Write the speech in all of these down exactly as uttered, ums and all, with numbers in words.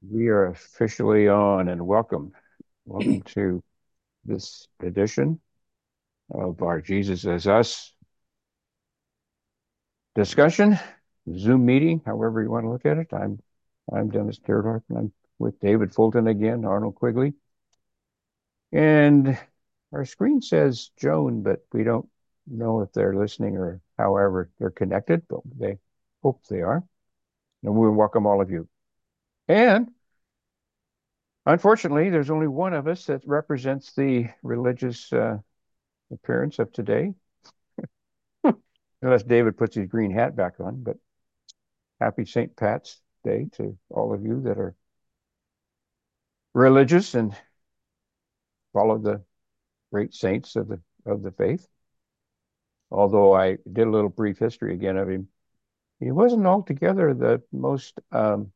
We are officially on and welcome. Welcome to this edition of our Jesus as Us discussion, Zoom meeting, however you want to look at it. I'm I'm Dennis Terhart, and I'm with David Fulton again, Arnold Quigley. And our screen says Joan, but we don't know if they're listening or however they're connected, but they hope they are. And we welcome all of you. And unfortunately, there's only one of us that represents the religious uh, appearance of today, unless David puts his green hat back on. But happy Saint Pat's Day to all of you that are religious and follow the great saints of the of the faith. Although I did a little brief history again of him, he wasn't altogether the most um,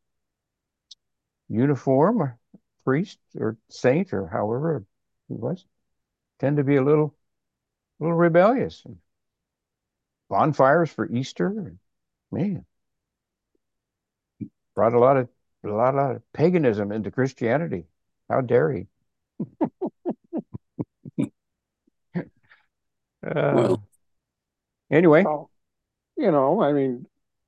uniform priest or saint or however he was. Tend to be a little little rebellious. Bonfires for Easter, man, brought a lot of a lot of paganism into Christianity. How dare he? Uh, Well, anyway, Well, you know, I mean,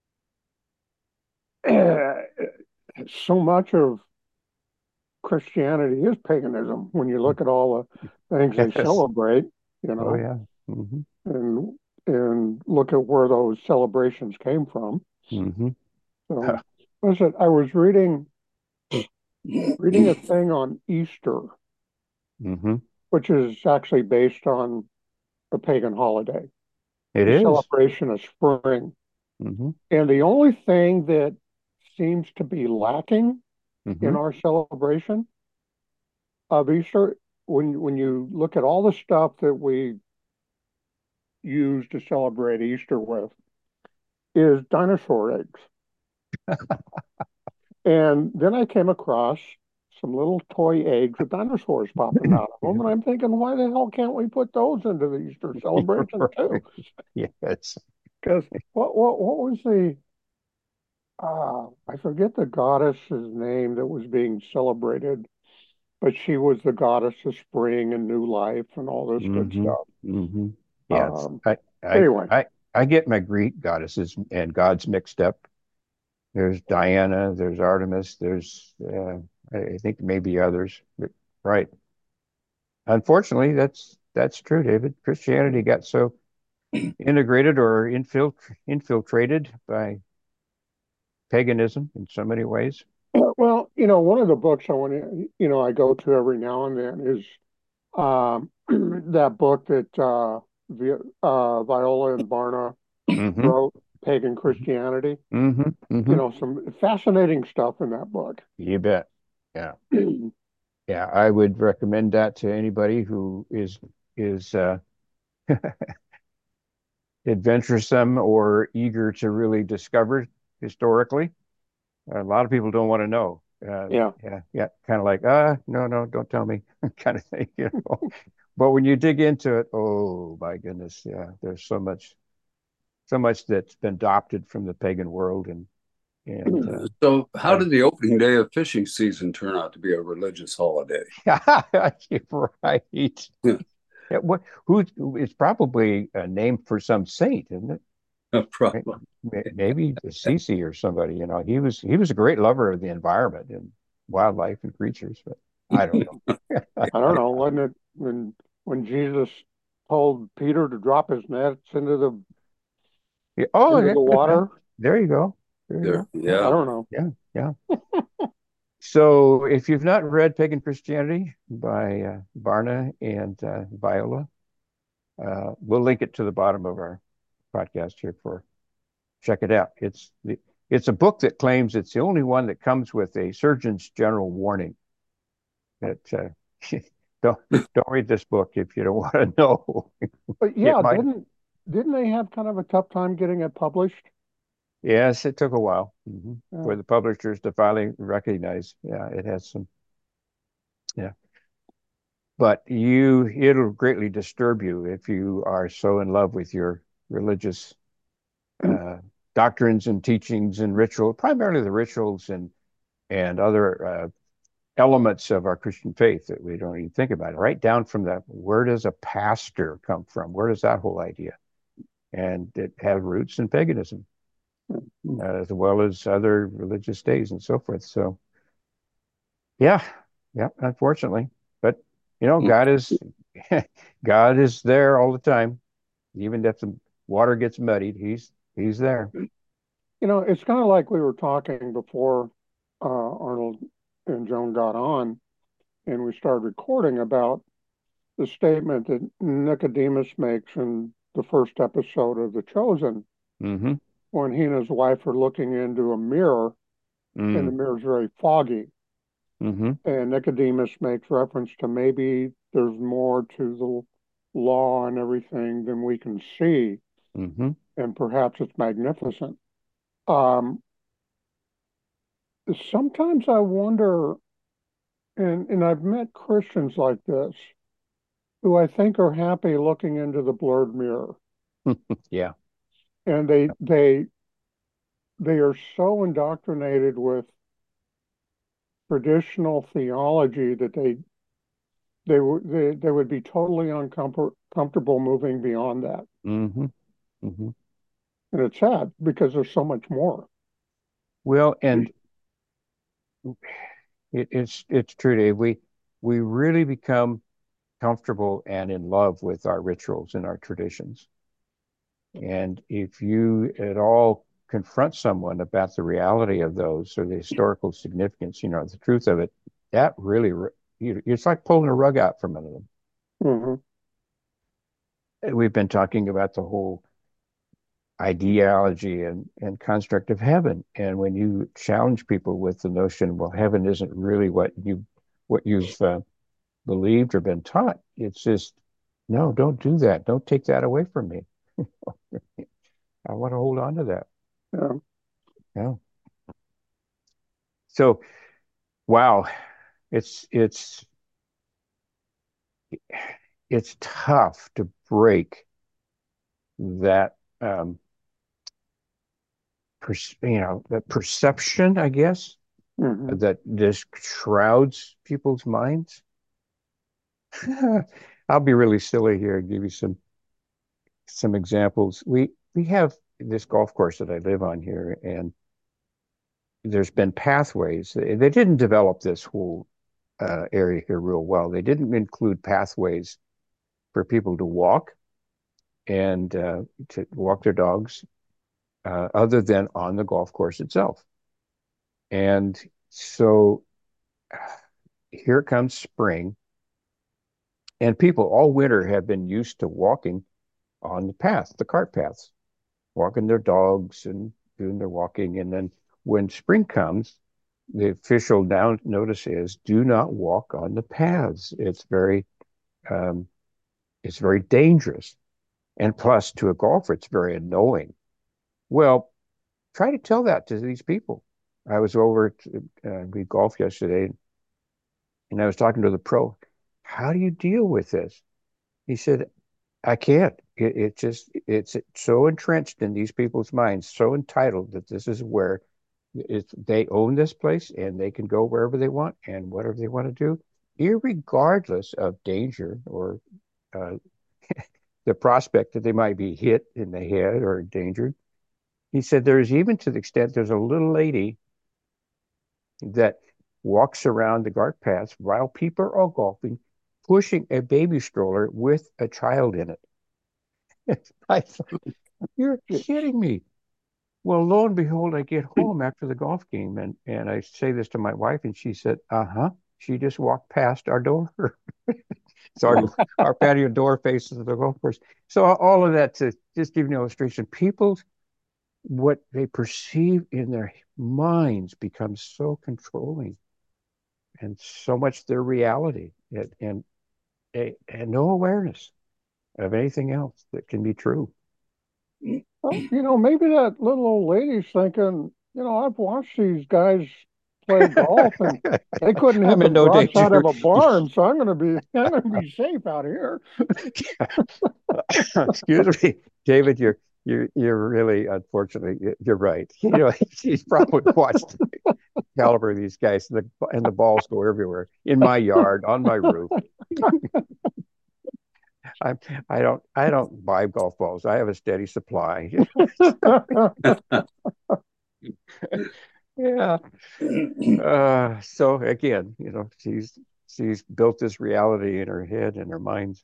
so much of Christianity is paganism when you look at all the things they yes. celebrate, you Oh know, yeah. Hmm. and and look at where those celebrations came from. Hmm. So, listen, I was reading reading a thing on Easter, Hmm. which is actually based on a pagan holiday, It the is. celebration of spring. Hmm. And the only thing that seems to be lacking Hmm. in our celebration of Easter, when when you look at all the stuff that we use to celebrate Easter with, is dinosaur eggs. And then I came across some little toy eggs with dinosaurs popping out of them, and I'm thinking, why the hell can't we put those into the Easter celebration too? Yes. Because what what what was the uh, I forget the goddess's name that was being celebrated, but she was the goddess of spring and new life and all this good Hmm. stuff. Hmm. Yes. Um, I I anyway, I I get my Greek goddesses and gods mixed up. There's Diana, there's Artemis, there's uh, I, I think maybe others, but right. Unfortunately, that's that's true, David. Christianity got so integrated or infilt infiltrated by paganism in so many ways. well, you know, one of the books I want to, you know, I go to every now and then is um, that book that uh, Vi uh, Viola and Barna Hmm. wrote, Pagan Christianity. Hmm. You Hmm. know, some fascinating stuff in that book. You bet. Yeah. Yeah. I would recommend that to anybody who is is uh, adventuresome or eager to really discover historically. A lot of people don't want to know. Uh, Yeah. yeah, yeah, kind of like, ah, no, no, don't tell me, kind of thing, you know. But when you dig into it, oh my goodness, yeah, there's so much, so much that's been adopted from the pagan world, and and uh, so how I, did the opening day of fishing season turn out to be a religious holiday? you're right. Yeah, what, who it's probably a name for some saint, isn't it? Right? Problem. May- Maybe Assisi or somebody, you know, he was he was a great lover of the environment and wildlife and creatures, but I don't know. I don't know, wasn't it when when Jesus told Peter to drop his nets into the Yeah, oh, into yeah, the yeah. water? There you go. There you There, go. Yeah, I yeah. don't know. yeah, yeah. So if you've not read Pagan Christianity by uh, Barna and uh, Viola, uh, we'll link it to the bottom of our podcast here for check it out. It's the it's a book that claims it's the only one that comes with a Surgeon's General warning that uh, don't don't read this book if you don't want to know. But It yeah, might. didn't didn't they have kind of a tough time getting it published? Yes, it took a while hmm for Yeah. the publishers to finally recognize. Yeah, it has some. Yeah, but you it'll greatly disturb you if you are so in love with your religious uh, doctrines and teachings and ritual, primarily the rituals and and other uh, elements of our Christian faith that we don't even think about. Right down from the where does a pastor come from? Where does that whole idea? And it has roots in paganism, Mhm. uh, as well as other religious days and so forth. So, yeah, yeah, unfortunately, but you know, God is God is there all the time, even if the water gets muddied. He's He's there. You know, it's kind of like we were talking before uh, Arnold and Joan got on and we started recording about the statement that Nicodemus makes in the first episode of The Chosen Mm-hmm. when he and his wife are looking into a mirror and the Mm. mirror's very foggy. Mm-hmm. And Nicodemus makes reference to maybe there's more to the law and everything than we can see, Mm-hmm. and perhaps it's magnificent. Um, Sometimes I wonder, and, and I've met Christians like this who I think are happy looking into the blurred mirror, Yeah. and they they they are so indoctrinated with traditional theology that they they would they, they would be totally uncomfortable moving beyond that. Mm-hmm. Mm-hmm. And it's sad because there's so much more. Well, and it, it's it's true, Dave. We we really become comfortable and in love with our rituals and our traditions. And if you at all confront someone about the reality of those or the historical significance, you know, the truth of it, that really, you, it's like pulling a rug out from under them. Hmm. We've been talking about the whole ideology and, and construct of heaven. And when you challenge people with the notion, well, heaven isn't really what you what you've uh, believed or been taught, it's just, no, don't do that. Don't take that away from me. I want to hold on to that. Yeah. Yeah. So, wow, it's it's it's tough to break that um per, you know that perception, I guess, Hmm. that just shrouds people's minds. I'll be really silly here and give you some some examples. We we have this golf course that I live on here, and there's been pathways. They, they didn't develop this whole uh, area here real well. They didn't include pathways for people to walk and uh, to walk their dogs, uh, other than on the golf course itself. And so here comes spring, and people all winter have been used to walking on the path, the cart paths, walking their dogs and doing their walking. And then when spring comes, the official down notice is do not walk on the paths. It's very um, it's very dangerous. And plus, to a golfer, it's very annoying. Well, try to tell that to these people. I was over to, uh, we golfed yesterday, and I was talking to the pro. How do you deal with this? He said, I can't. It, it just it's so entrenched in these people's minds, so entitled that this is where it's they own this place and they can go wherever they want and whatever they want to do, irregardless of danger or uh, the prospect that they might be hit in the head or endangered. He said there's even to the extent there's a little lady that walks around the cart paths while people are golfing, pushing a baby stroller with a child in it. I thought, you're kidding me. Well, lo and behold, I get home after the golf game and, and I say this to my wife, and she said, uh-huh. She just walked past our door. So our, our patio door faces the golf course. So all of that to just give you an illustration, people, what they perceive in their minds becomes so controlling and so much their reality and, and, and no awareness of anything else that can be true. Well, you know, maybe that little old lady's thinking, you know, I've watched these guys play golf and they couldn't hit I'm the in no broadside of danger. a barn, so I'm gonna be I'm gonna be safe out here. Excuse me, David. You're you're you're really unfortunately you're right. You know, he's probably watched caliber these guys, and the, and the balls go everywhere in my yard, on my roof. I I don't I don't buy golf balls. I have a steady supply. Yeah. Uh, so again, you know, she's she's built this reality in her head and her mind.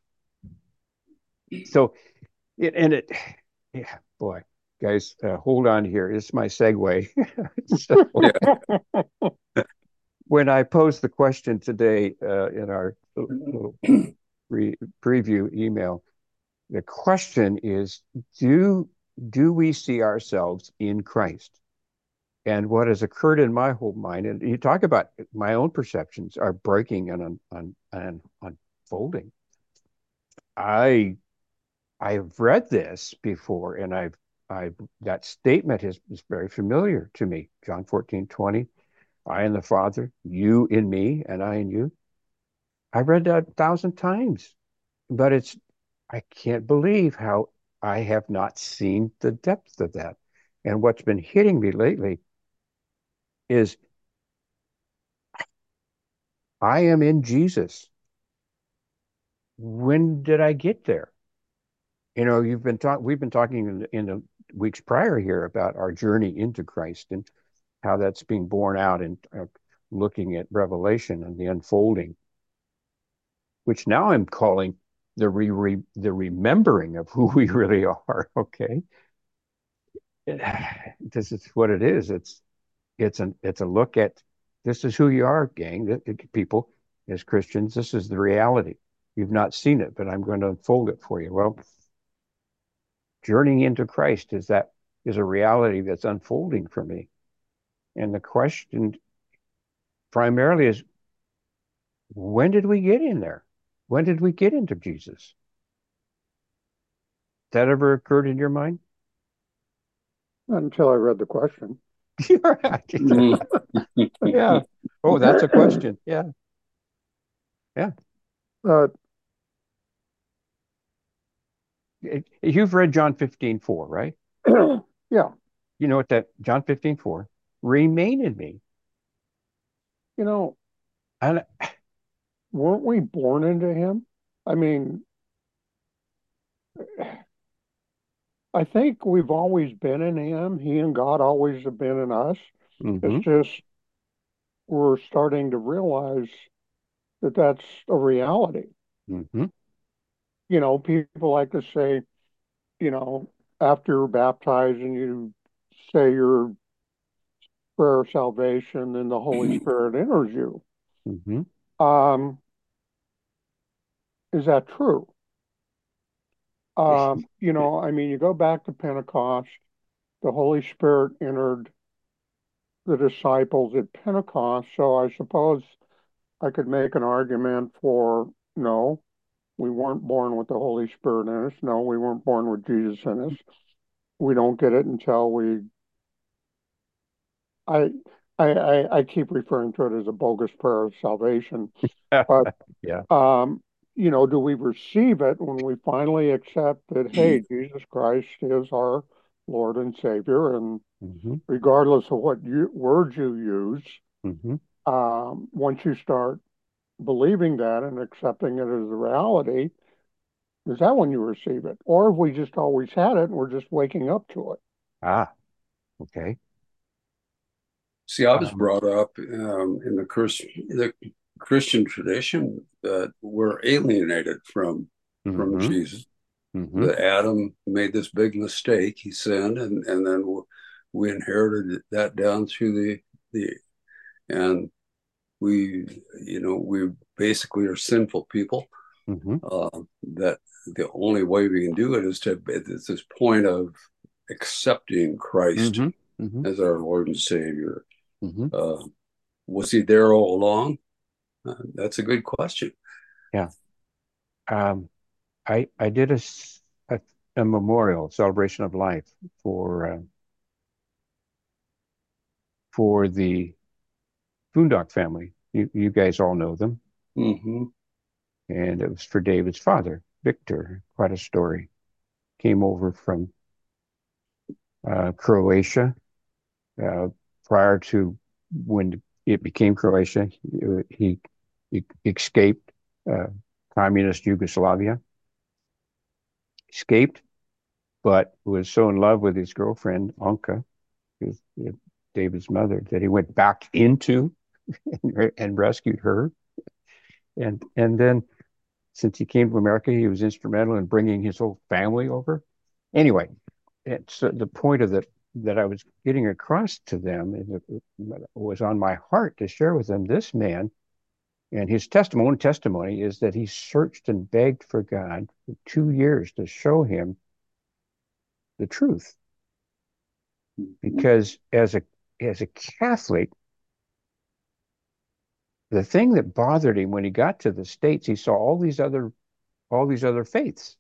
So it and it, yeah, boy, guys, uh, hold on here. This is my segue. So Yeah. when I posed the question today uh, in our little pre preview email, the question is, do do we see ourselves in Christ? And what has occurred in my whole mind, and you talk about my own perceptions are breaking and un, un, un, unfolding. I I've read this before, and I've I that statement is, is very familiar to me. John fourteen twenty, I and the Father, you in me, and I in you. I read that a thousand times, but it's I can't believe how I have not seen the depth of that. And what's been hitting me lately is I am in Jesus. When did I get there? You know, you've been talking, we've been talking in the, in the weeks prior here about our journey into Christ and how that's being borne out and uh, looking at Revelation and the unfolding, which now I'm calling the re, re the remembering of who we really are. Okay, this is what it is. It's it's an it's a look at this is who you are, gang. People as Christians, this is the reality. You've not seen it, but I'm going to unfold it for you. Well, journeying into Christ is that is a reality that's unfolding for me. And the question primarily is, when did we get in there? When did we get into Jesus? That ever occurred in your mind? Until I read the question. Yeah. Oh, that's a question. Yeah. Yeah. Uh, You've read John fifteen four, right? yeah. You know what that John fifteen four, remain in me. You know, And weren't we born into him? I mean, I think we've always been in him. He and God always have been in us. It's mm-hmm, just we're starting to realize that that's a reality. mm-hmm, You know, people like to say, you know, after you're baptized and you say your prayer of salvation, then the Holy Spirit enters you. mm-hmm. Um, is that true? Um, you know, I mean, you go back to Pentecost, the Holy Spirit entered the disciples at Pentecost. So I suppose I could make an argument for no, we weren't born with the Holy Spirit in us. No, we weren't born with Jesus in us. We don't get it until we. I I I, I keep referring to it as a bogus prayer of salvation, but Yeah. um, you know, do we receive it when we finally accept that, hey, Jesus Christ is our Lord and Savior, and Mm-hmm, regardless of what you, words you use, mm-hmm. um, once you start believing that and accepting it as a reality, is that when you receive it? Or have we just always had it and we're just waking up to it? Ah, okay. See, I was Um, brought up um, in the Christian the Christian tradition that we're alienated from from mm-hmm, Jesus. mm-hmm, That Adam made this big mistake; he sinned, and and then we inherited that down through the the and we you know we basically are sinful people. mm-hmm, Uh, that the only way we can do it is to at this point of accepting Christ mm-hmm, mm-hmm, as our Lord and Savior. mm-hmm. Uh, was he there all along? Uh, that's a good question. Yeah. Um, I I did a, s- a, a memorial celebration of life for uh, for the Boondock family. You you guys all know them, Mm-hmm. and it was for David's father, Victor. Quite a story. Came over from, uh, Croatia, uh, prior to when it became Croatia, he, he escaped uh, communist Yugoslavia, escaped, but was so in love with his girlfriend, Anka, his, David's mother, that he went back into and, and rescued her. And, and then since he came to America, he was instrumental in bringing his whole family over. Anyway, it's uh, the point of the that I was getting across to them, and it was on my heart to share with them. This man and his testimony testimony is that he searched and begged for God for two years to show him the truth. Because as a as a Catholic, the thing that bothered him when he got to the States, he saw all these other all these other faiths.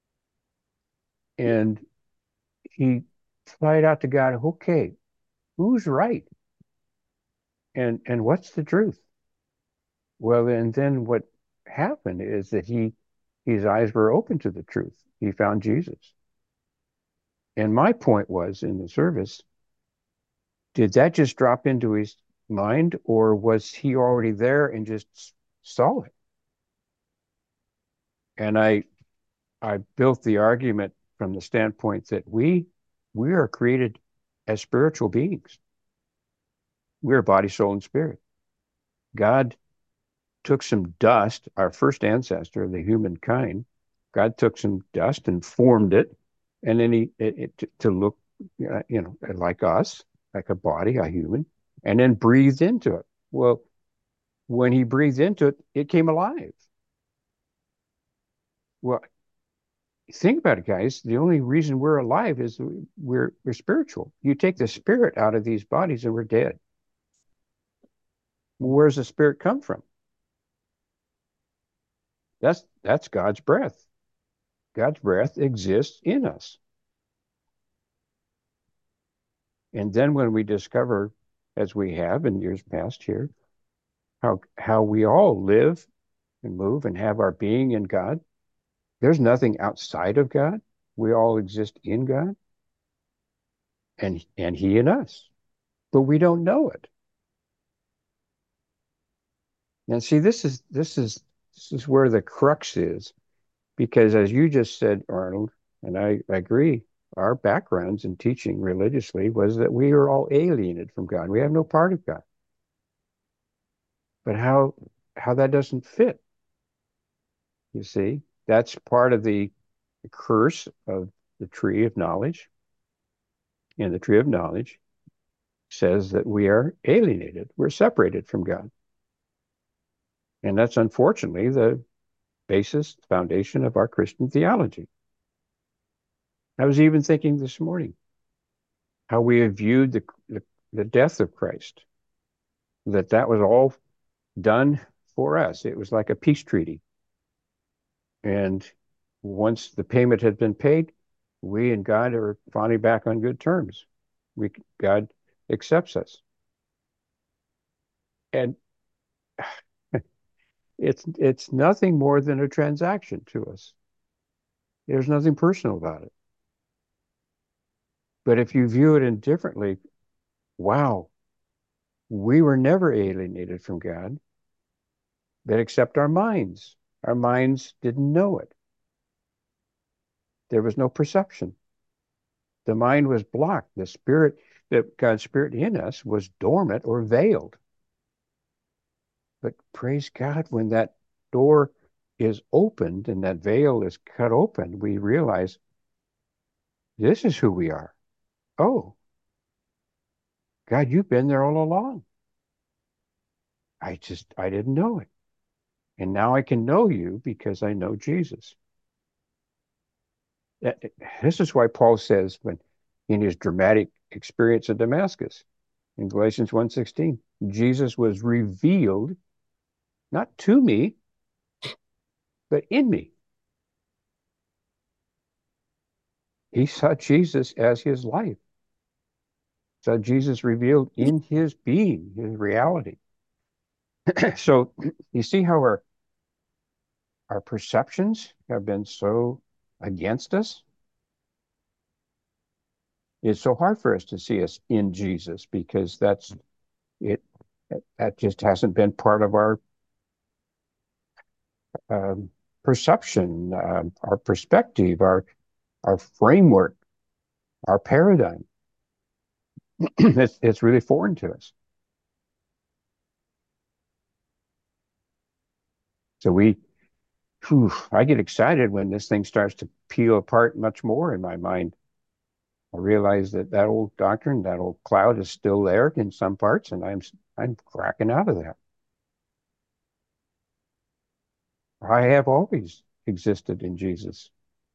And he cried out to God, okay, who's right? And and what's the truth? Well, and then what happened is that he his eyes were open to the truth. He found Jesus. And my point was in the service, did that just drop into his mind, or was he already there and just saw it? And I I built the argument from the standpoint that we we are created as spiritual beings. We're body, soul, and spirit. God took some dust, our first ancestor of the humankind. God took some dust and formed it, and then he it, it, to look, uh, you know, like us, like a body, a human, and then breathed into it. Well, when he breathed into it, it came alive. Well, think about it, guys. The only reason we're alive is we're we're spiritual. You take the spirit out of these bodies, and we're dead. Where does the spirit come from? That's that's God's breath. God's breath exists in us. And then when we discover, as we have in years past here, how how we all live and move and have our being in God, there's nothing outside of God. We all exist in God, and and He in us, but we don't know it. And see, this is this is this is where the crux is, because as you just said, Arnold, and I, I agree, our backgrounds in teaching religiously was that we are all alienated from God. We have no part of God. But how how that doesn't fit, you see, that's part of the curse of the tree of knowledge. And the tree of knowledge says that we are alienated, we're separated from God. And that's unfortunately the basis, foundation of our Christian theology. I was even thinking this morning how we have viewed the, the, the death of Christ, that that was all done for us. It was like a peace treaty. And once the payment had been paid, we and God are finally back on good terms. We, God accepts us. And it's it's nothing more than a transaction to us. There's nothing personal about it. But if you view it indifferently, wow, we were never alienated from God, but except our minds. Our minds didn't know it. There was no perception. The mind was blocked. The spirit, that God's spirit in us was dormant or veiled. But praise God, when that door is opened and that veil is cut open, we realize this is who we are. Oh, God, you've been there all along. I just, I didn't know it. And now I can know you because I know Jesus. This is why Paul says when in his dramatic experience of Damascus in Galatians one sixteen, Jesus was revealed not to me, but in me. He saw Jesus as his life, saw Jesus revealed in his being, his reality. So you see how our our perceptions have been so against us. It's so hard for us to see us in Jesus because that's It that just hasn't been part of our um, perception, um, our perspective, our our framework, our paradigm. it's it's really foreign to us. So we, whew, I get excited when this thing starts to peel apart much more in my mind. I realize that that old doctrine, that old cloud is still there in some parts, and I'm I'm cracking out of that. I have always existed in Jesus,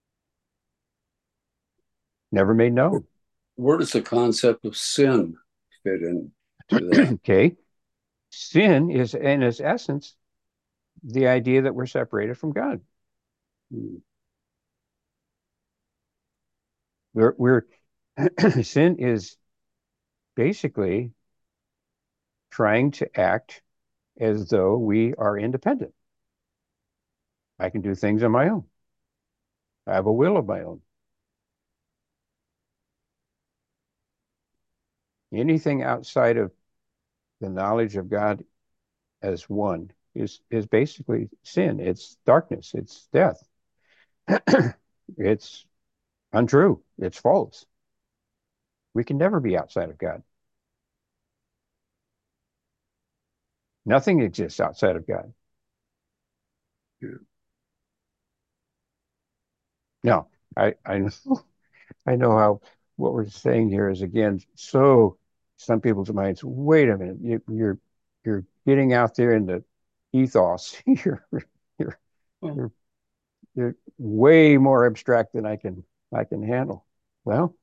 never made known. Where does the concept of sin fit into that? Okay, sin is in its essence the idea that we're separated from God. Hmm. We're we're sin is basically trying to act as though we are independent. I can do things on my own. I have a will of my own. Anything outside of the knowledge of God as one is is basically sin. It's darkness. It's death. It's untrue. It's false. We can never be outside of God. Nothing exists outside of God. Yeah. Now, I I know I know how what we're saying here is again so some people's minds. Wait a minute, you, you're you're getting out there in the ethos. you're you're Well, you're you're way more abstract than I can I can handle. Well,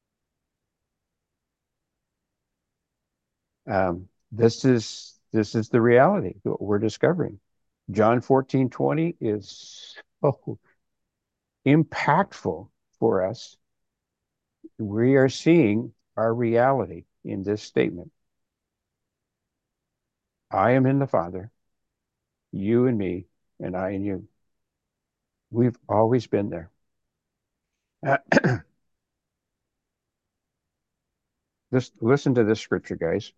um, this is this is the reality that we're discovering. John fourteen twenty is so impactful for us. We are seeing our reality in this statement. I am in the Father, you and me, and I and you. We've always been there. This, listen to this scripture, guys.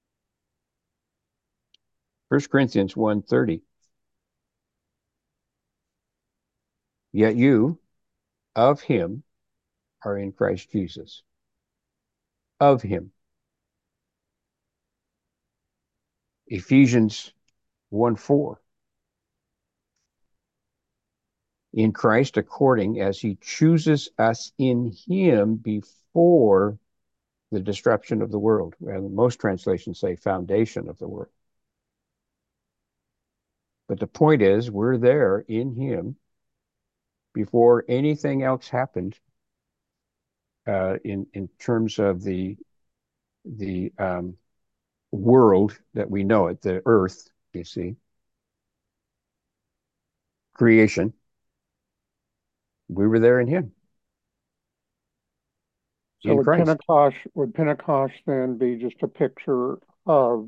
First Corinthians one thirty. Yet you of him are in Christ Jesus. Of him. Ephesians one four. In Christ according as he chooses us in him before the destruction of the world. And most translations say foundation of the world. But the point is, we're there in him before anything else happened uh, in in terms of the the um, world that we know it, the earth, you see, creation. We were there in him, So in would Christ. Pentecost would Pentecost then be just a picture of,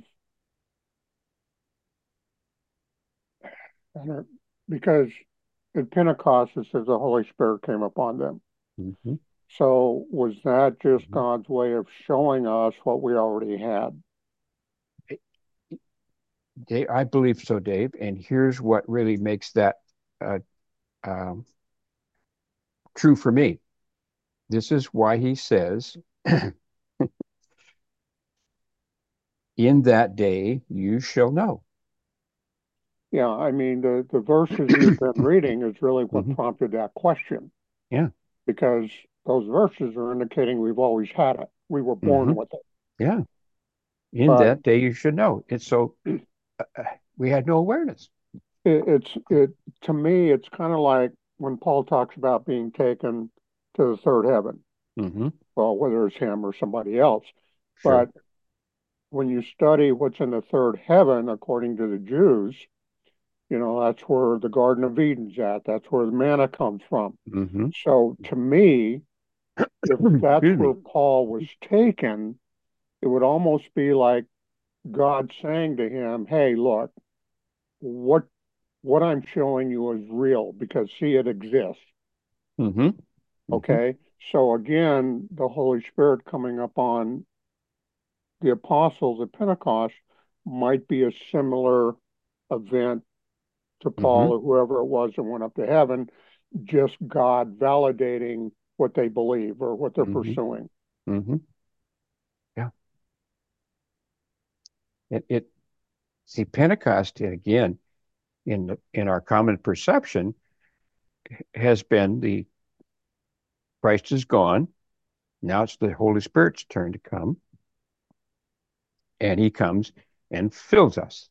I don't- because at Pentecost it says the Holy Spirit came upon them. Mhm. So was that just Mhm. God's way of showing us what we already had? Dave, I believe so, Dave. And here's what really makes that uh, um, true for me. This is why he says, in that day you shall know. Yeah, I mean the the verses you've been reading is really what Mhm. prompted that question, Yeah. because those verses are indicating we've always had it. We were born Hmm. with it. Yeah. In But that day you should know. It's so uh, uh, we had no awareness. it, it's it to me it's kind of like when Paul talks about being taken to the third heaven. Hmm. Well, whether it's him or somebody else, Sure. but when you study what's in the third heaven, according to the Jews, you know, that's where the Garden of Eden's at. That's where the manna comes from. Hmm. So to me, if that's Excuse where me. Paul was taken, it would almost be like God saying to him, "Hey, look, what what I'm showing you is real because see, it exists." Hmm. Hmm. Okay. So again, the Holy Spirit coming up on the apostles at Pentecost might be a similar event to Mm-hmm. Paul or whoever it was that went up to heaven, just God validating what they believe or what they're Mm-hmm. pursuing. Mm-hmm. Yeah. It, it see Pentecost again in the, in our common perception has been the Christ is gone. Now it's the Holy Spirit's turn to come, and he comes and fills us.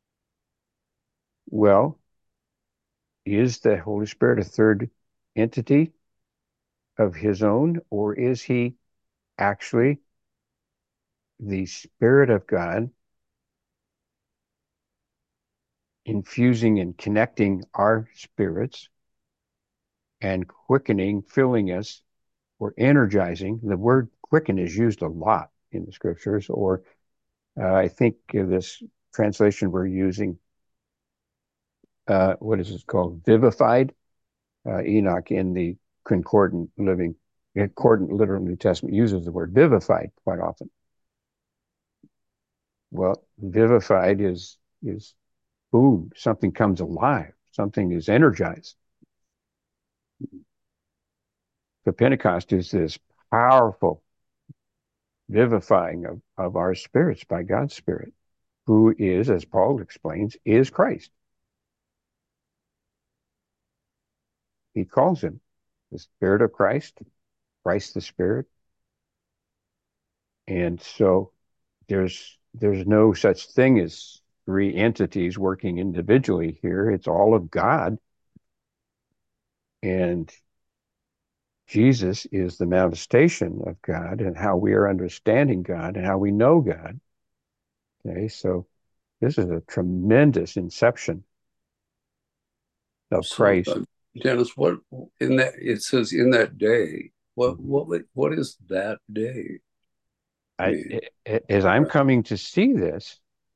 Well, is the Holy Spirit a third entity of his own, or is he actually the Spirit of God infusing and connecting our spirits and quickening, filling us, or energizing? The word quicken is used a lot in the scriptures, or uh, I think uh, this translation we're using, uh, what is it called? Vivified. Uh, Enoch in the Concordant Living, Concordant Literal New Testament uses the word vivified quite often. Well, vivified is is boom, something comes alive, something is energized. The Pentecost is this powerful vivifying of, of our spirits by God's Spirit, who is, as Paul explains, is Christ. He calls him the Spirit of Christ, Christ the Spirit. And so there's there's no such thing as three entities working individually here. It's all of God. And Jesus is the manifestation of God and how we are understanding God and how we know God. Okay, so this is a tremendous inception of So, Christ. uh, Dennis, what in that it says in that day, what Mhm. what what is that day I, mean? as I'm coming to see this,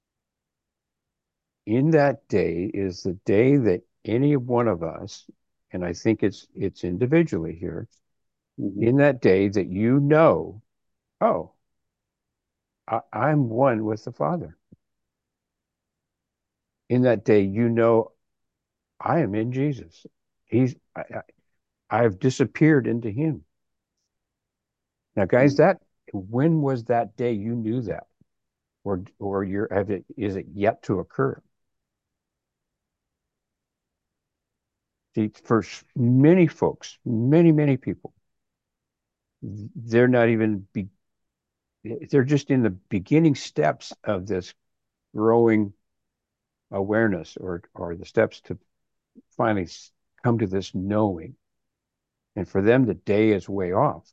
in that day is the day that any one of us, and I think it's it's individually here, Mhm. in that day that you know, oh, I, I'm one with the Father. In that day, you know, I am in Jesus. He's I, I, I've disappeared into Him. Now, guys, that when was that day you knew that, or or you're have it is it yet to occur? See, for many folks, many many people, they're not even be, they're just in the beginning steps of this growing awareness, or or the steps to finally come to this knowing. And for them, the day is way off.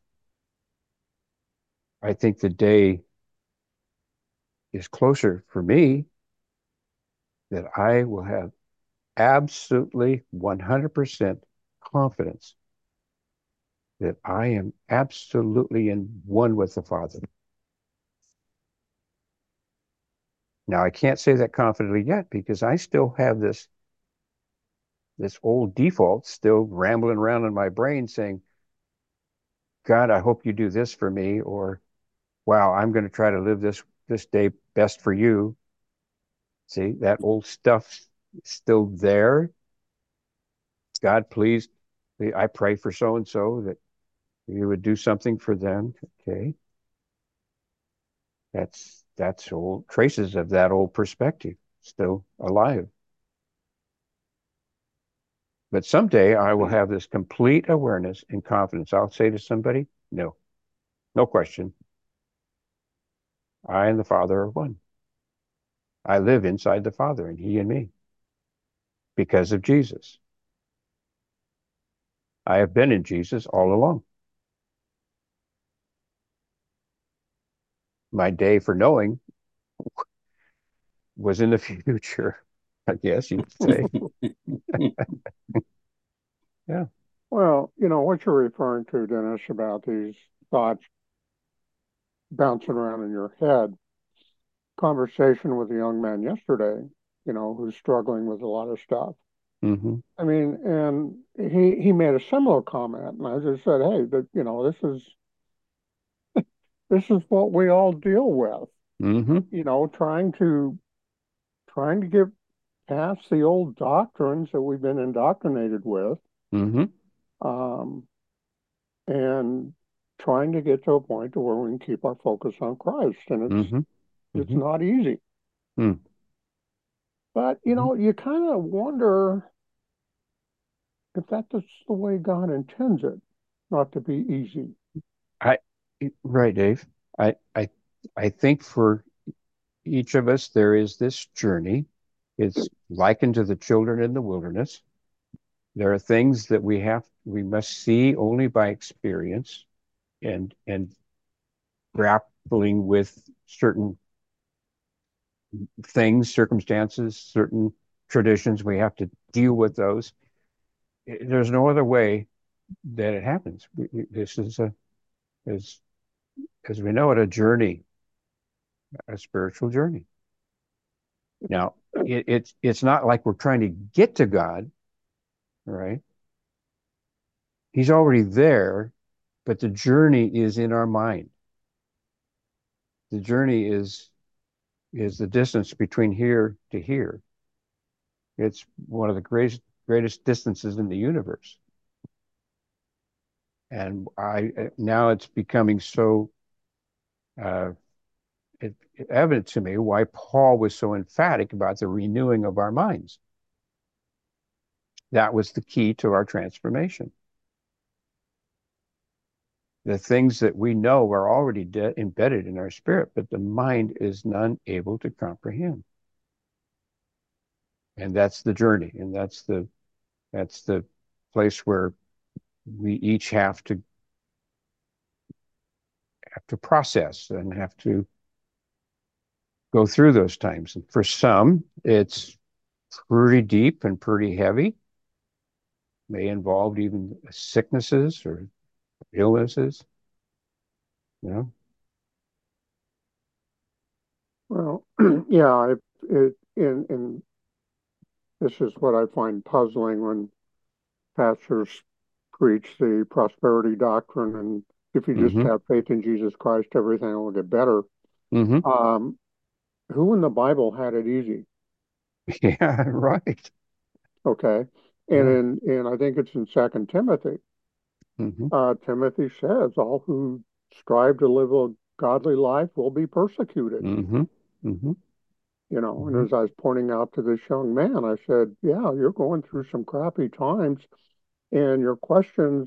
I think the day is closer for me that I will have absolutely one hundred percent confidence that I am absolutely in one with the Father. Now, I can't say that confidently yet because I still have this this old default still rambling around in my brain saying, God, I hope you do this for me, or wow, I'm going to try to live this this day best for you. See, that old stuff is still there. God, please, I pray for so and so that you would do something for them. Okay. That's that's old traces of that old perspective still alive. But someday I will have this complete awareness and confidence. I'll say to somebody, no, no question. I and the Father are one. I live inside the Father and He and me because of Jesus. I have been in Jesus all along. My day for knowing was in the future, I guess you could say. Yeah. Well, you know, what you're referring to, Dennis, about these thoughts bouncing around in your head, conversation with a young man yesterday, you know, who's struggling with a lot of stuff. Mm-hmm. I mean, and he he made a similar comment, and I just said, hey, that you know, this is this is what we all deal with. Mm-hmm. you know, trying to trying to get past the old doctrines that we've been indoctrinated with, Mm-hmm. um, and trying to get to a point to where we can keep our focus on Christ. And it's Mm-hmm. it's Mm-hmm. not easy. Mm-hmm. But you know, you kind of wonder if that's the way God intends it, not to be easy. I right, Dave. I I I think for each of us there is this journey. It's likened to the children in the wilderness. There are things that we have we must see only by experience and and grappling with certain things, circumstances, certain traditions. We have to deal with those. There's no other way that it happens. This is a, as as we know it, a journey, a spiritual journey. Now, it, it's it's not like we're trying to get to God, right? He's already there, but the journey is in our mind. The journey is is the distance between here to here. It's one of the greatest greatest distances in the universe. And I now it's becoming so uh, it, evident to me why Paul was so emphatic about the renewing of our minds. That was the key to our transformation. The things that we know are already de- embedded in our spirit, but the mind is none able to comprehend. And that's the journey, and that's the that's the place where we each have to have to process and have to go through those times. And for some, it's pretty deep and pretty heavy, may involve even sicknesses or illnesses, you know. Well, yeah, it, it in in this is what I find puzzling when pastors preach the prosperity doctrine and if you just Mm-hmm. have faith in Jesus Christ, everything will get better. Mm-hmm. Um, who in the Bible had it easy? Yeah, right. Okay. Yeah. And in and I think it's in Second Timothy. Mm-hmm. Uh, Timothy says, all who strive to live a godly life will be persecuted. Mm-hmm. Mm-hmm. You know, and Mm-hmm. as I was pointing out to this young man, I said, yeah, you're going through some crappy times and your questions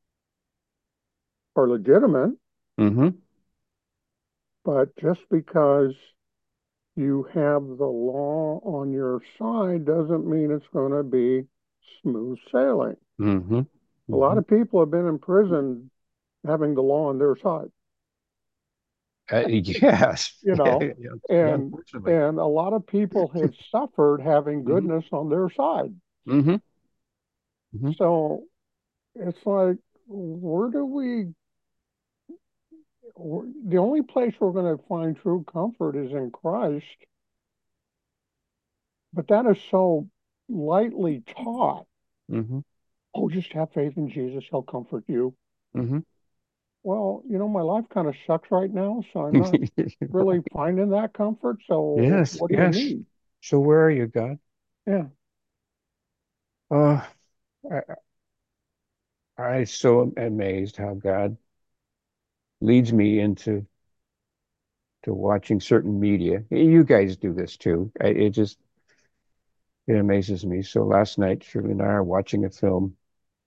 are legitimate, Mm-hmm. but just because you have the law on your side doesn't mean it's going to be smooth sailing. Mm-hmm. A lot Mm-hmm. of people have been in prison having the law on their side, Uh, yes. you Yeah, know, yeah, yeah, and unfortunately. and a lot of people have suffered having Mm-hmm. goodness on their side. Mm-hmm. Mm-hmm. So it's like, where do we, the only place we're going to find true comfort is in Christ, but that is so lightly taught. Mm-hmm. Oh, just have faith in Jesus, he'll comfort you. Mm-hmm. Well, you know, my life kind of sucks right now, so I'm not really finding that comfort. So Yes, what do you yes. need? So where are you, God? Yeah. Uh, I, I so am amazed how God leads me into to watching certain media. You guys do this too. I, it just it amazes me. So last night, Shirley and I are watching a film,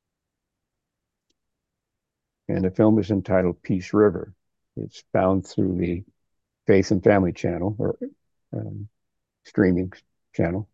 and the film is entitled Peace River. It's found through the Faith and Family channel or um, streaming channel.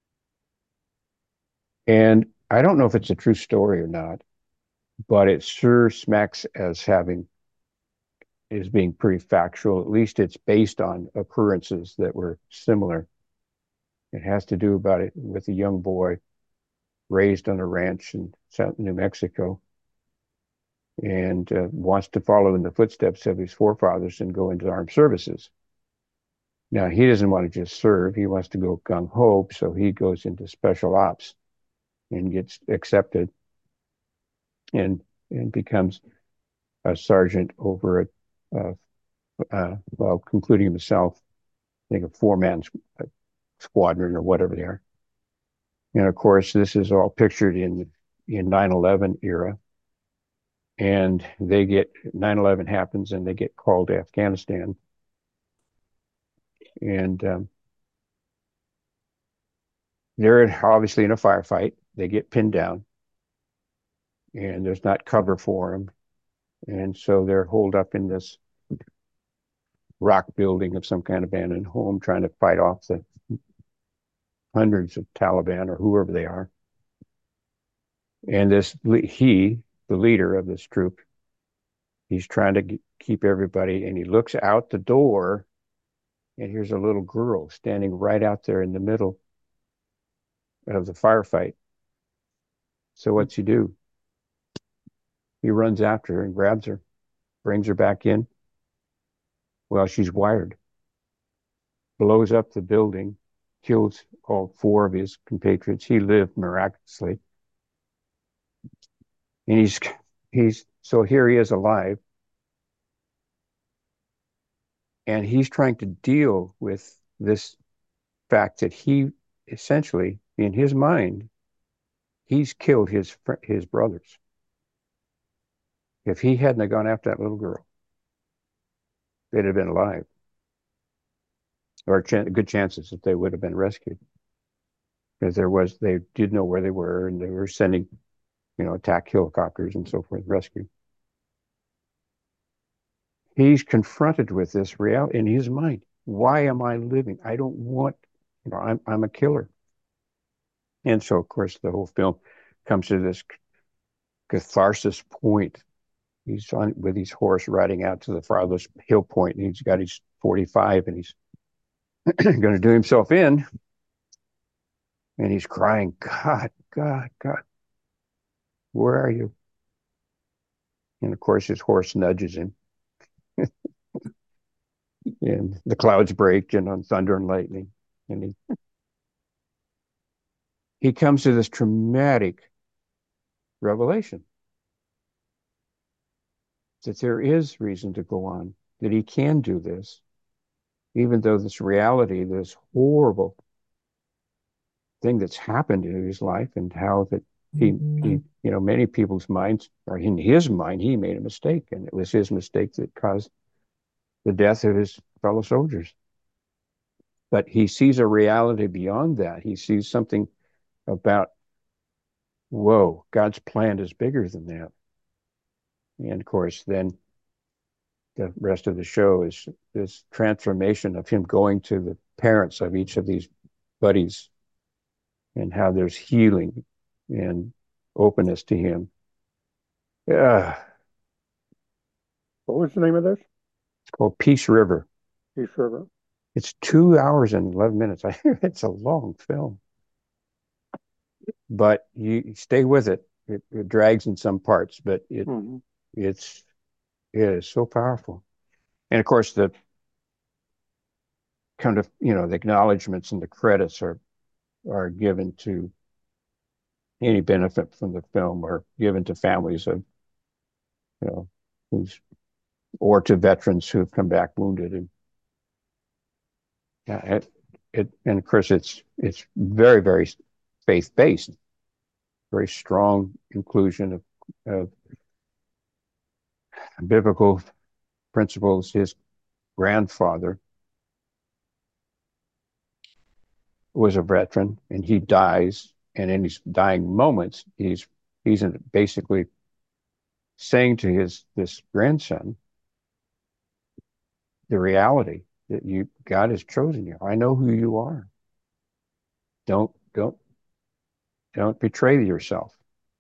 And I don't know if it's a true story or not, but it sure smacks as having is being pretty factual. At least it's based on occurrences that were similar. It has to do about it with a young boy raised on a ranch in South New Mexico and uh, wants to follow in the footsteps of his forefathers and go into armed services. Now, he doesn't want to just serve, he wants to go gung ho, so he goes into special ops and gets accepted and and becomes a sergeant over at uh, uh, well, concluding himself think a four-man squadron or whatever they are. And of course, this is all pictured in in nine eleven era. And they get nine eleven happens and they get called to Afghanistan. And um, they're obviously in a firefight. They get pinned down and there's not cover for them. And so they're holed up in this rock building of some kind of abandoned home trying to fight off the hundreds of Taliban or whoever they are. And this, he, the leader of this troop, he's trying to keep everybody, and he looks out the door, and here's a little girl standing right out there in the middle of the firefight. So what's he do? He runs after her and grabs her, brings her back in. Well, she's wired, blows up the building, kills all four of his compatriots. He lived miraculously. And he's, he's, so here he is alive. And he's trying to deal with this fact that he essentially, in his mind, he's killed his his brothers. If he hadn't gone after that little girl, they'd have been alive, or ch good chances that they would have been rescued, because there was they did know where they were, and they were sending, you know, attack helicopters and so forth, rescue. He's confronted with this reality in his mind. Why am I living? I don't want, you know, I'm I'm a killer. And so, of course, the whole film comes to this catharsis point. He's on with his horse riding out to the farthest hill point, and he's got his forty-five, and he's going to do himself in, and he's crying, God, God, God, where are you? And of course, his horse nudges him, and the clouds break, and on thunder and lightning, and he he comes to this traumatic revelation that there is reason to go on, that he can do this, even though this reality, this horrible thing that's happened in his life, and how that he, he, you know, many people's minds, or in his mind, he made a mistake, and it was his mistake that caused the death of his fellow soldiers. But he sees a reality beyond that. He sees something about, whoa, God's plan is bigger than that. And of course, then the rest of the show is this transformation of him going to the parents of each of these buddies, and how there's healing and openness to him. Yeah. What was the name of this? It's called Peace River. Peace River. It's two hours and eleven minutes. I hear it's a long film, but you stay with it. It, it drags in some parts, but it mm-hmm. it's it is so powerful. And of course, the kind of, you know, the acknowledgments and the credits are are given to any benefit from the film, are given to families of, you know, who's, or to veterans who have come back wounded. And yeah, it, it, and of course, it's it's very, very faith-based, very strong inclusion of, of biblical principles. His grandfather was a veteran, and he dies, and in his dying moments, he's he's basically saying to his this grandson the reality that you God has chosen you. I know who you are. Don't don't don't betray yourself.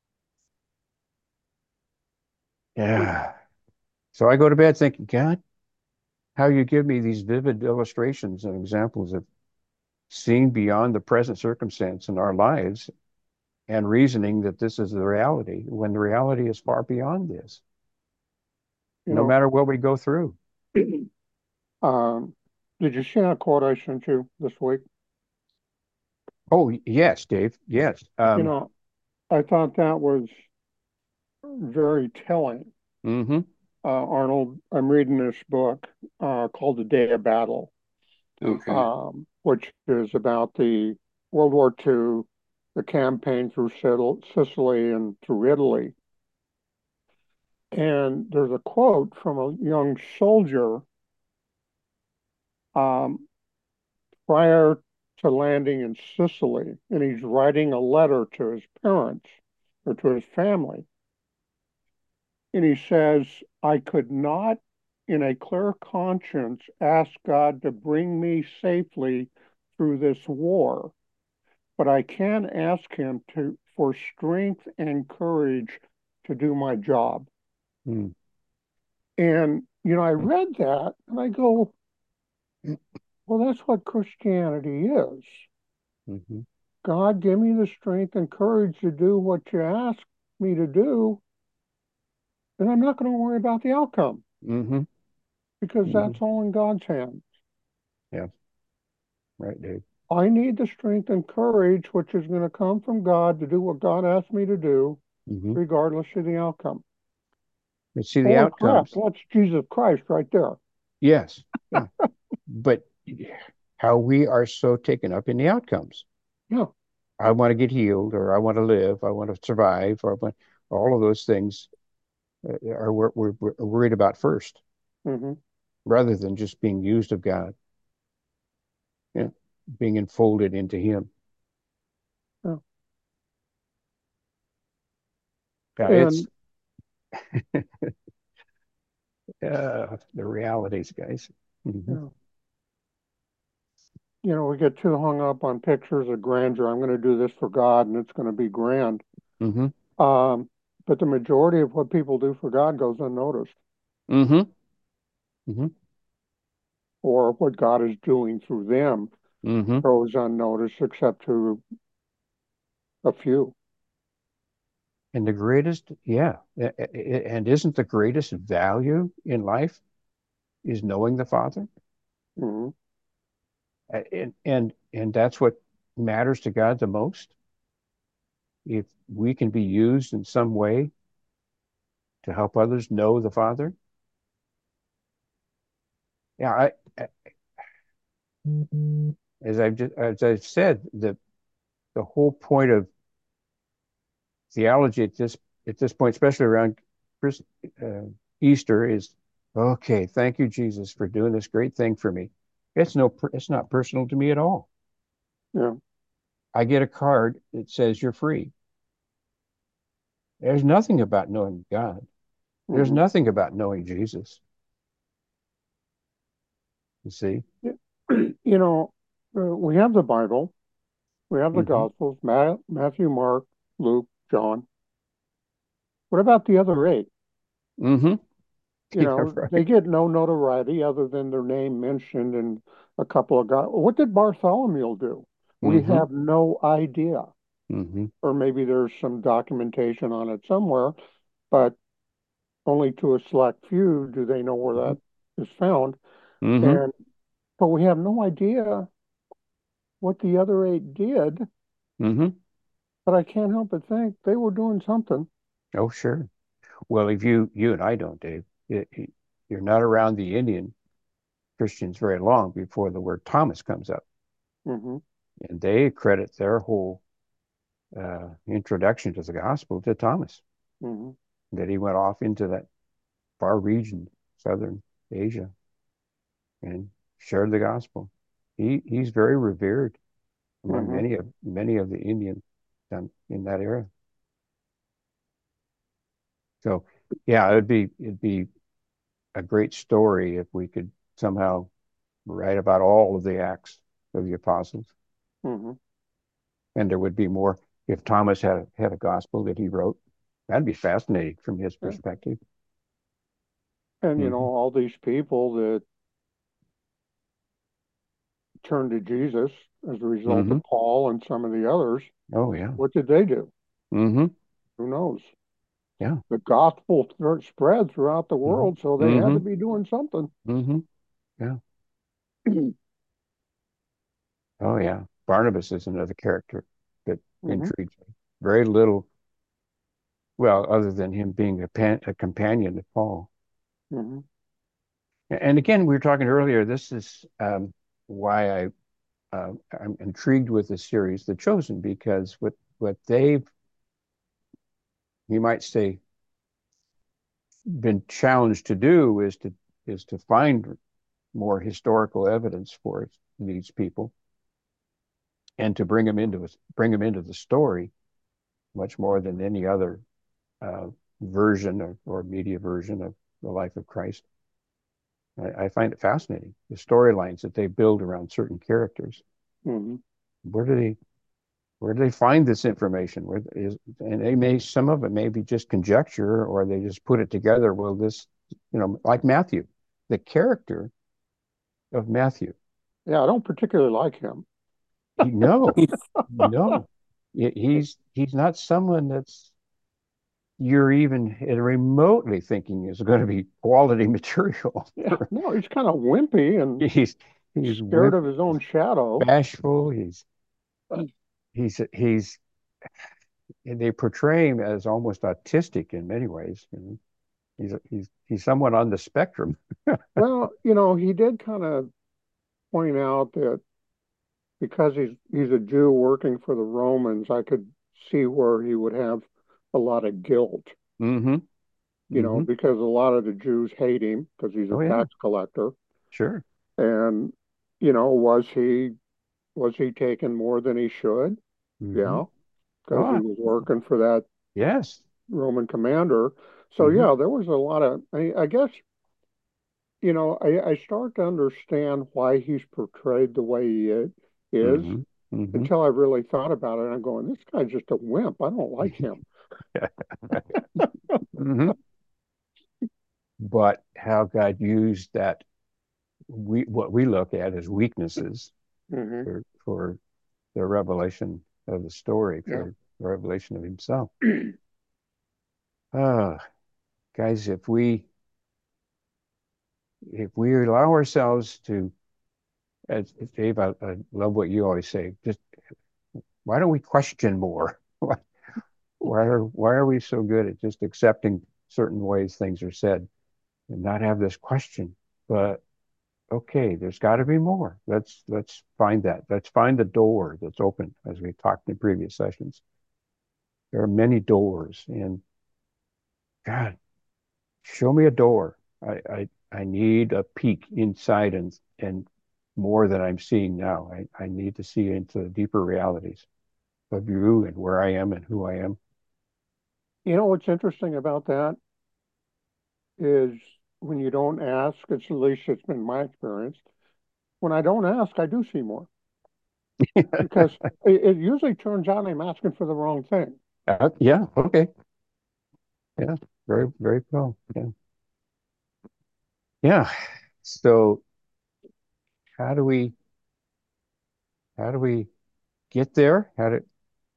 Yeah. So I go to bed thinking, God, how you give me these vivid illustrations and examples of seeing beyond the present circumstance in our lives, and reasoning that this is the reality, when the reality is far beyond this, you no know, matter what we go through. Um, did you see that quote I sent you this week? Oh, yes, Dave. Yes. Um, you know, I thought that was very telling. Mm-hmm. Uh, Arnold, I'm reading this book uh, called The Day of Battle. Okay. um, which is about the World War Two, the campaign through Sicily and through Italy. And there's a quote from a young soldier um, prior to landing in Sicily, and he's writing a letter to his parents or to his family. And he says, I could not, in a clear conscience, ask God to bring me safely through this war, but I can ask him to for strength and courage to do my job. Mm. And, you know, I read that and I go, well, that's what Christianity is. Mm-hmm. God, give me the strength and courage to do what you ask me to do, and I'm not going to worry about the outcome Mm-hmm. because Mm-hmm. that's all in God's hands. Yeah, right, Dave. I need the strength and courage, which is going to come from God, to do what God asked me to do, Mm-hmm. regardless of the outcome. But see the Holy crap, outcomes. that's Jesus Christ right there. Yes. Yeah. But how we are so taken up in the outcomes. Yeah. I want to get healed, or I want to live, I want to survive, or I want, all of those things uh, are what we're, we're worried about first, Hmm. rather than just being used of God, yeah, being enfolded into Him. Yeah. Yeah, it's And, uh, the realities, guys. you Hmm. know, you know, we get too hung up on pictures of grandeur. I'm going to do this for God and it's going to be grand. Hmm. Um, but the majority of what people do for God goes unnoticed, Hmm. Hmm. or what God is doing through them Hmm. goes unnoticed, except to a few. And the greatest, yeah, and isn't the greatest value in life is knowing the Father? Hmm. And and and that's what matters to God the most. If we can be used in some way to help others know the Father, yeah, I, I as I've just as I've said, the the whole point of theology at this at this point, especially around Chris, uh, Easter, is okay. Thank you, Jesus, for doing this great thing for me. It's no, it's not personal to me at all. Yeah. I get a card that says you're free. There's nothing about knowing God. There's Hmm. nothing about knowing Jesus. You see? You know, uh, we have the Bible, we have the Hmm. Gospels, Ma Matthew, Mark, Luke, John. What about the other eight? Hmm. You Yeah, know, they right. get no notoriety other than their name mentioned in a couple of guys. What did Bartholomew do? We Hmm. have no idea. Hmm. Or maybe there's some documentation on it somewhere, but only to a select few do they know where that is found. Hmm. And but we have no idea what the other eight did. Hmm. But I can't help but think they were doing something. Oh, sure. Well, if you you and I don't, Dave, it, it- you're not around the Indian Christians very long before the word Thomas comes up, Hmm. and they credit their whole uh, introduction to the gospel to Thomas, Hmm. that he went off into that far region, southern Asia, and shared the gospel. He he's very revered among Hmm. many of many of the Indians in, in that era. So, yeah, it'd be it'd be a great story if we could somehow write about all of the acts of the apostles, Hmm. and there would be more if Thomas had had a gospel that he wrote. That'd be fascinating from his Yeah. perspective. And you know, Hmm. all these people that turned to Jesus as a result Hmm. of Paul and some of the others, Oh yeah. what did they do? Hmm. Who knows? Yeah. The gospel th- spread throughout the Hmm. world, so they had to Hmm. be doing something. Hmm. Yeah. Oh yeah. Barnabas is another character that Hmm. intrigues me. Very little, well, other than him being a, pan, a companion of Paul. Hmm. And again, we were talking earlier, this is um, why I uh, I'm intrigued with the series The Chosen, because what what they've, you might say, been challenged to do is to is to find more historical evidence for these people and to bring them into bring them into the story much more than any other uh, version of, or media version of the life of Christ. I, I find it fascinating, the storylines that they build around certain characters. Mm-hmm. Where do they where do they find this information? Where is, and they may, some of it may be just conjecture, or they just put it together. Well, this, you know, like Matthew, the character of Matthew. Yeah, I don't particularly like him. He, no, no, he's he's not someone that's you're even remotely thinking is going to be quality material. Yeah, no, he's kind of wimpy and He's he's scared whip, of his own shadow. bashful. He's he's he's they portray him as almost autistic in many ways. You know? He's he's he's somewhat on the spectrum. Well, you know, he did kind of point out that because he's he's a Jew working for the Romans, I could see where he would have a lot of guilt, Mm-hmm. you know, Mm-hmm. because a lot of the Jews hate him because he's a Oh yeah, tax collector. sure. And, you know, was he was he taking more than he should? Mm-hmm. Yeah, because he Oh was working for that yes. Roman commander. So Mm-hmm. yeah, there was a lot of I, I guess, you know, I, I start to understand why he's portrayed the way he is, is Mm-hmm. Mm-hmm. until I really thought about it. And I'm going, this guy's just a wimp. I don't like him. Mm-hmm. But how God used that, we what we look at as weaknesses Hmm. for for the revelation of the story, Yeah. for the revelation of Himself. Ah, guys, if we if we allow ourselves to, as Dave, I, I love what you always say. Just why don't we question more? Why, why are why are we so good at just accepting certain ways things are said and not have this question? But okay, there's got to be more. Let's let's find that. Let's find the door that's open, as we talked in previous sessions. There are many doors, and God, show me a door. I I, I need a peek inside and and more than I'm seeing now. I, I need to see into the deeper realities of you and where I am and who I am. You know what's interesting about that is when you don't ask, it's at least it's been my experience. When I don't ask, I do see more because it, it usually turns out I'm asking for the wrong thing. Uh, yeah, okay. Yeah, very, very cool. Yeah. Yeah. So how do we how do we get there? How do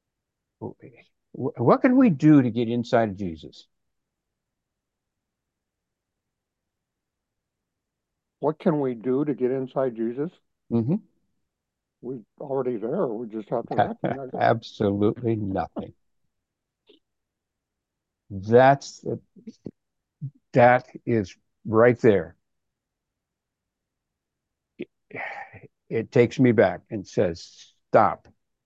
what can we do to get inside of Jesus? What can we do to get inside Jesus? Hmm. We're already there. We just have to recognize it. Absolutely nothing. That's that is right there. It, it takes me back and says, stop.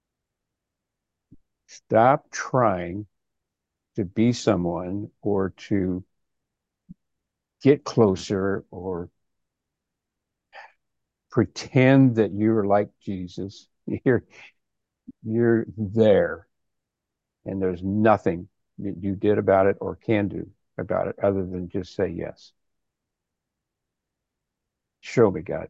Stop trying to be someone or to get closer or pretend that you're like Jesus. You're you're there, and there's nothing that you did about it or can do about it other than just say yes. Show me, God.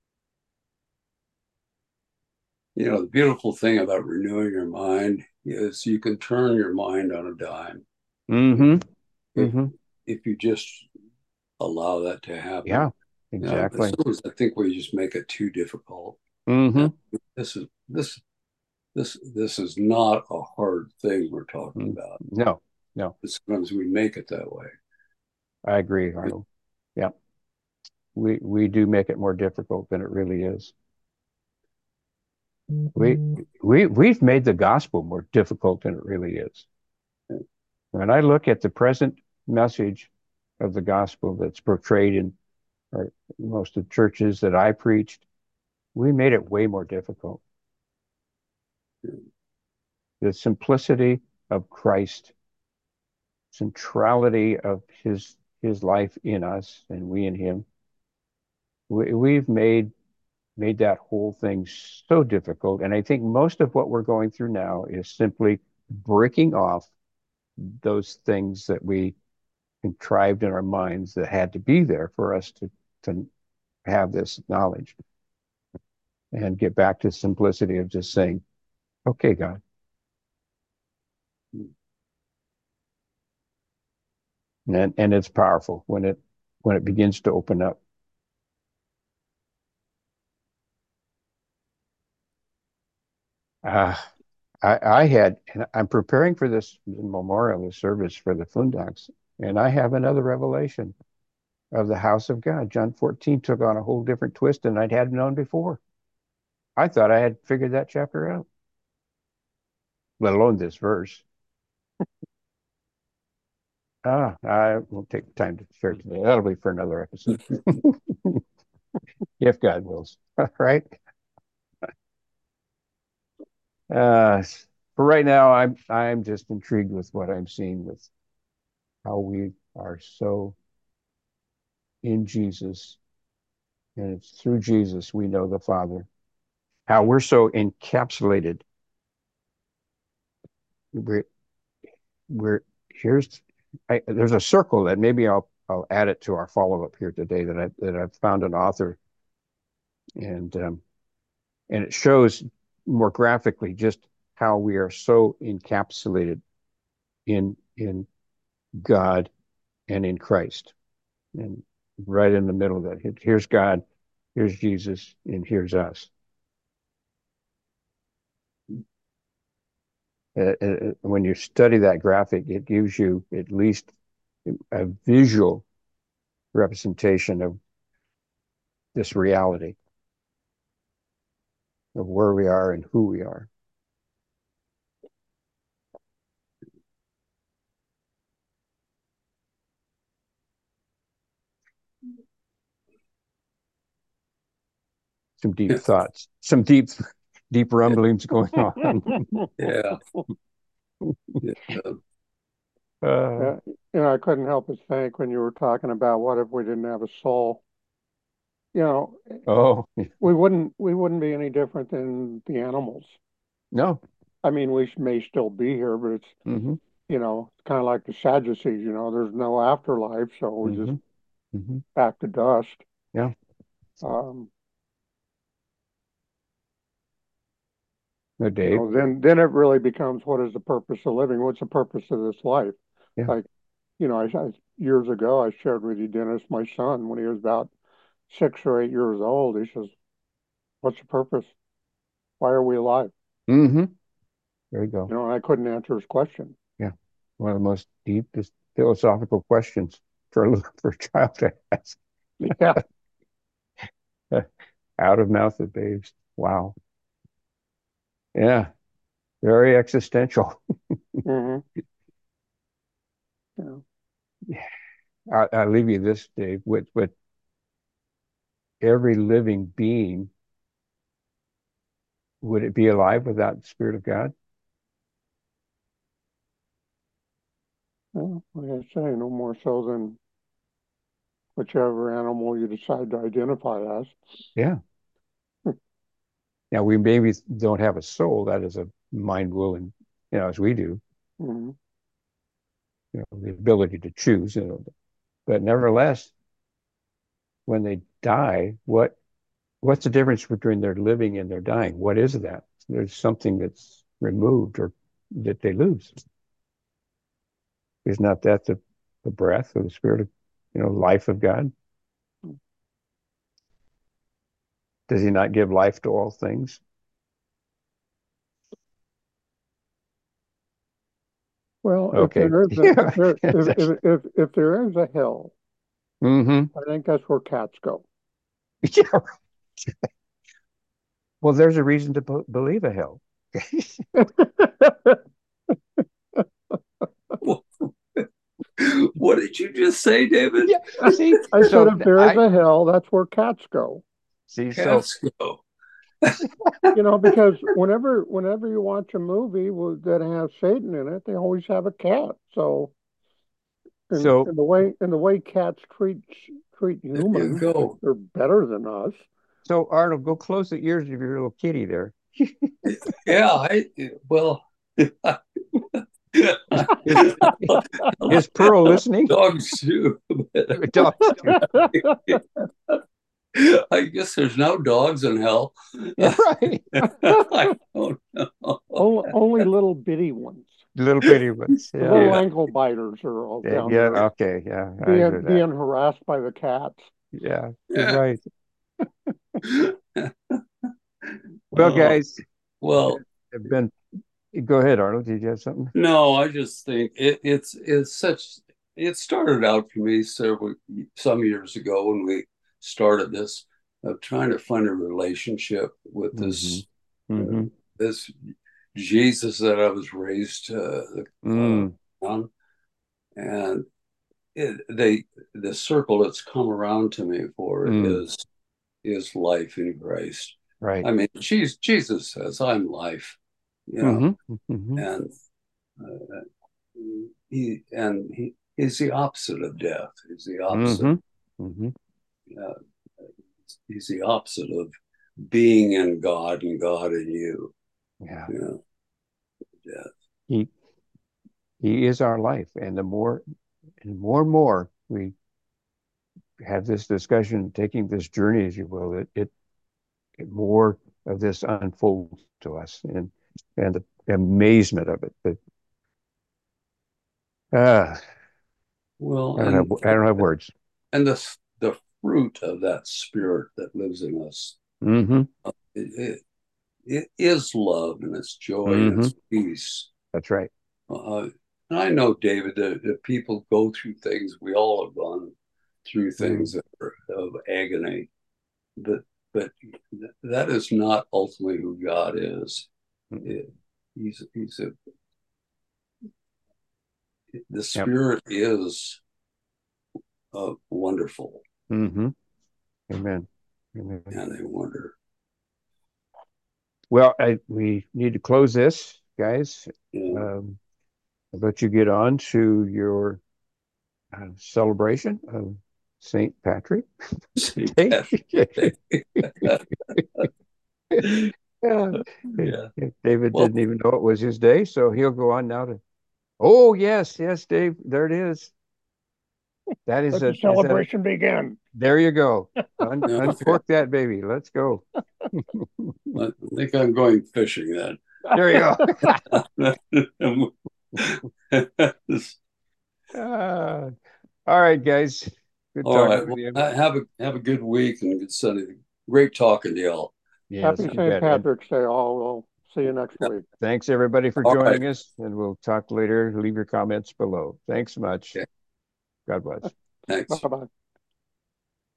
You know, the beautiful thing about renewing your mind is you can turn your mind on a dime if Mm-hmm. if, Mm-hmm. if you just allow that to happen. Yeah, Uh, as exactly. soon as I think we just make it too difficult, Mm-hmm. and this is this this this is not a hard thing we're talking Mm. about. No, no, But sometimes we make it that way. I agree, Arnold. Yeah, we we do make it more difficult than it really is. We we we've made the gospel more difficult than it really is. When I look at the present message of the gospel that's portrayed in or most of the churches that I preached, We made it way more difficult. The simplicity of Christ, centrality of his his life in us and we in him. We, we've made made that whole thing so difficult. And I think most of what we're going through now is simply breaking off those things that we contrived in our minds that had to be there for us to, to have this knowledge and get back to simplicity of just saying, okay, God. And, and it's powerful when it when it begins to open up. Uh, I, I had, and I'm preparing for this memorial, this service for the Fundaks, and I have another revelation of the house of God. John fourteen took on a whole different twist than I'd had known before. I thought I had figured that chapter out, let alone this verse. Ah, I won't take time to share today. That'll be for another episode. If God wills. Right? Uh, for right now, I'm I'm just intrigued with what I'm seeing with how we are so in Jesus, and it's through Jesus we know the Father. How we're so encapsulated. We're we're here's I, there's a circle that maybe I'll I'll add it to our follow up here today that I that I've found an author, and um, and it shows more graphically just how we are so encapsulated in in God and in Christ, and right in the middle of that, here's God, here's Jesus, and here's us. Uh, uh, when you study that graphic, it gives you at least a visual representation of this reality of where we are and who we are. Some deep Yeah. thoughts, some deep, deep rumblings going on. Yeah. Yeah. Uh, Yeah, you know, I couldn't help but think when you were talking about what if we didn't have a soul. You know, oh, we wouldn't we wouldn't be any different than the animals. no. I mean, we may still be here, but it's Mm-hmm. you know, it's kind of like the Sadducees. You know, there's no afterlife, so we're Mm-hmm. just Mm-hmm. back to dust. Yeah. Um, No, you Dave. know, then then it really becomes what is the purpose of living? What's the purpose of this life? Yeah. Like, you know, I, I years ago I shared with you, Dennis, my son, when he was about six or eight years old, he says, "What's the purpose? Why are we alive?" Mm-hmm. There you go. You know, and I couldn't answer his question. Yeah. One of the most deepest philosophical questions for a little, for a child to ask. Yeah. Out of mouth of babes. Wow. Yeah. Very existential. hmm Yeah. I, I leave you this, Dave, with with every living being, would it be alive without the Spirit of God? Well, like I say, no more so than whichever animal you decide to identify as. Yeah. Now we maybe don't have a soul that is a mind, will, and you know, as we do, hmm you know, the ability to choose, you know, but nevertheless, when they die, what what's the difference between their living and their dying? What is that? There's something that's removed or that they lose. Is not that the, the breath or the spirit of, you know, life of God? Does he not give life to all things? Well, if Okay. there is a if Yeah. there if if if, if there is a hell, Mm-hmm. I think that's where cats go. Yeah. Well, there's a reason to b believe a hell. What did you just say, David? Yeah. See, I said so if there is I a hell, that's where cats go. see, so Cats go. You know, because whenever whenever you watch a movie with, that has Satan in it, they always have a cat. So, in, So, in the way in the way cats treat treat There you humans, if go. they're better than us. so Arnold, go close the ears of your little kitty there. Yeah, I well, Is is is Pearl listening? dogs too. Dogs too. I guess there's no dogs in hell. Yeah, right. I don't know. only, only little bitty ones. Little bitty ones. The Yeah. little Yeah, ankle biters are all Yeah. down Yeah. there Okay. Yeah. I being hear that. being harassed by the cats. Yeah. You're yeah. right. Well, Oh, guys, well, have been. Go ahead, Arnold. Did you have something? no, I just think it, it's it's such. It started out for me several some years ago when we started this of trying to find a relationship with Mm-hmm. this uh, Mm-hmm. this Jesus that I was raised uh, uh, Mm. on, and it, they the circle that's come around to me for Mm. is is life in Christ. Right. I mean, Jesus, Jesus says, "I'm life," you know, Mm-hmm. Mm-hmm. and uh, he and he is the opposite of death. He's the opposite. Mm-hmm. Mm-hmm. Uh, he's the opposite of being in God and God in you. Yeah. You know, death. He he is our life, and the more and more and more we have this discussion, taking this journey, as you will, it, it, it more of this unfolds to us, and and the amazement of it. But uh, Well, I don't have and I don't have words. and the the fruit of that spirit that lives in us, Mm-hmm. it, it, it is love and it's joy and Mm-hmm. it's peace. That's right. Uh, and I know, David, that, that people go through things. We all have gone through Mm. things that are of agony, but but that is not ultimately who God is. Mm-mm. It, he's he's a the Yep. spirit is uh, wonderful, Mm-hmm. Amen. Amen. and I wonder. Well, I, we need to close this, guys. You know, Um, I'll let you get on to your uh, celebration of Saint Patrick Day. Yeah. yeah. David Well, didn't even know it was his day, so he'll go on now to. Oh yes, yes, Dave. There it is. That is Let a the is that a, celebration begin. there you go. Un, okay. uncork that baby. Let's go. I think I'm going fishing then. There you go. Uh, all right, guys. Good All talking right. with Well, you. have a have a good week and a good Sunday. Great talking to y'all. Yes, Happy you Saint bet. And Patrick's Day, all. We'll see you next Yeah. week. thanks everybody for All right. joining us, and we'll talk later. Leave your comments below. Thanks much. Okay. God bless. Bye Thanks. bye.